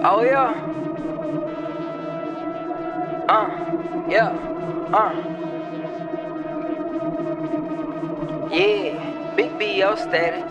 Oh yeah. Yeah. Yeah. Big B.O. static.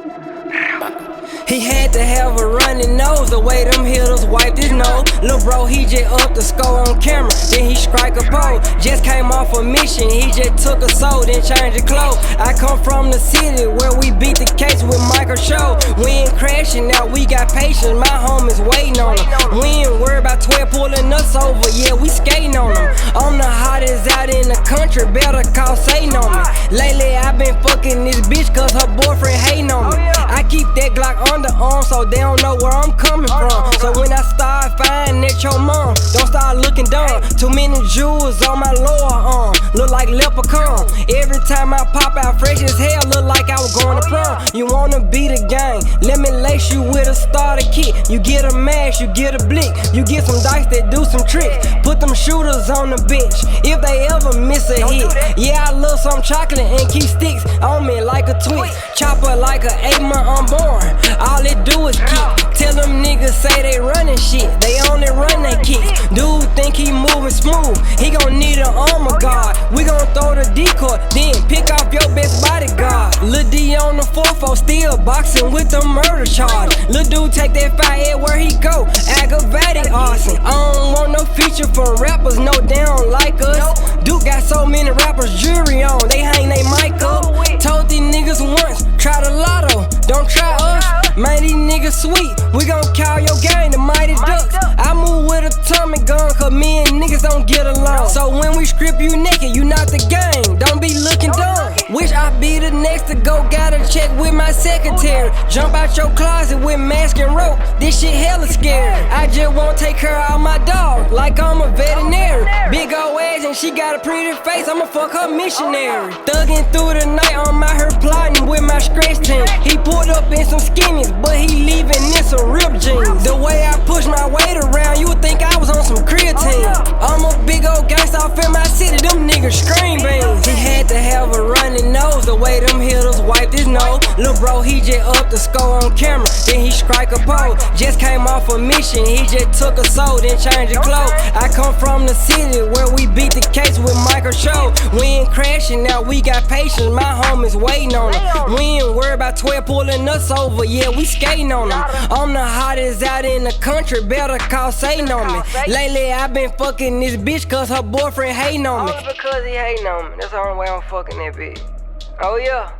He had to have a running nose, the way them hitters wiped his nose. Lil' bro, he just up the score on camera, then he strike a pole. Just came off a mission, he just took a soul, then changed the clothes. I come from the city where we beat the case with Michael Show. We ain't crashing, now we got patience, my homies waiting on them. We ain't worried about 12 pulling us over, yeah, we skating on them. I'm the hottest out in the country, better call Satan on me. Lately I been fucking this bitch cause her boyfriend hating on me. I keep that Glock underarm so they don't know where I'm coming from. So when I start firing at your mom, don't start looking dumb. Too many jewels on my lower arm, look like leprechaun. Every time I pop out fresh as hell, look like I was going to prom. You wanna be the gang, let me lace you with a starter kit. You get a mash, you get a blick, you get some dice that do some tricks. Put them shooters on the bench if they ever miss a hit. Yeah, I love some chocolate and keep sticks on me like a twitch. Chopper like a 8-month unborn, all it do is kick. Tell them niggas say they running shit, they only run they kicks. Dude think he moving smooth, he gon' need an armor guard. We gon' throw the decoy, then pick off your best bodyguard. Lil' D on the 4-4, still boxing with the murder charge. Lil' dude take that fire where he go, aggravated arson. I don't want no feature from rappers, no they don't like us. Dude got so many rappers jury on, they hang they mic up. Told these niggas once, try the lotto, don't try us. Man, these niggas sweet, we gon' call your gang the Mighty Ducks. I move with a Tommy gun, cause me and niggas don't get along. So when we strip you naked, you not the gang, don't be looking dumb. Wish I be the next to go, gotta check with my secretary. Jump out your closet with mask and rope, this shit hella scary. I just won't take care of my dog, like I'm a veterinary. Big ol' ass and she got a pretty face, I'ma fuck her missionary. Thuggin' through the night, I'm out here plotting with my scratch team. He pulled up in some skinnies, but he leaving in some ripped jeans. The way I push my weight around, you would think I was on some creatine. I'm a big old gangsta off in my city, them niggas scream beans. He had to have a running nose, the way them hitters wiped his nose. Lil' bro, he just up the score on camera, then he strike a pole. Just came off a mission, he just took a soul, then changed the clothes. I come from the city where we beat the case with Michael Show. We ain't crashing, now we got patience, my homies waiting on them. We ain't worried about 12 pulling us over, yeah, we skating on them. I'm the hottest out in the country, better call Satan on me. Lately I been fucking this bitch cause her boyfriend hating on me. Only because he hating on me, that's the only way I'm fucking that bitch. Oh yeah.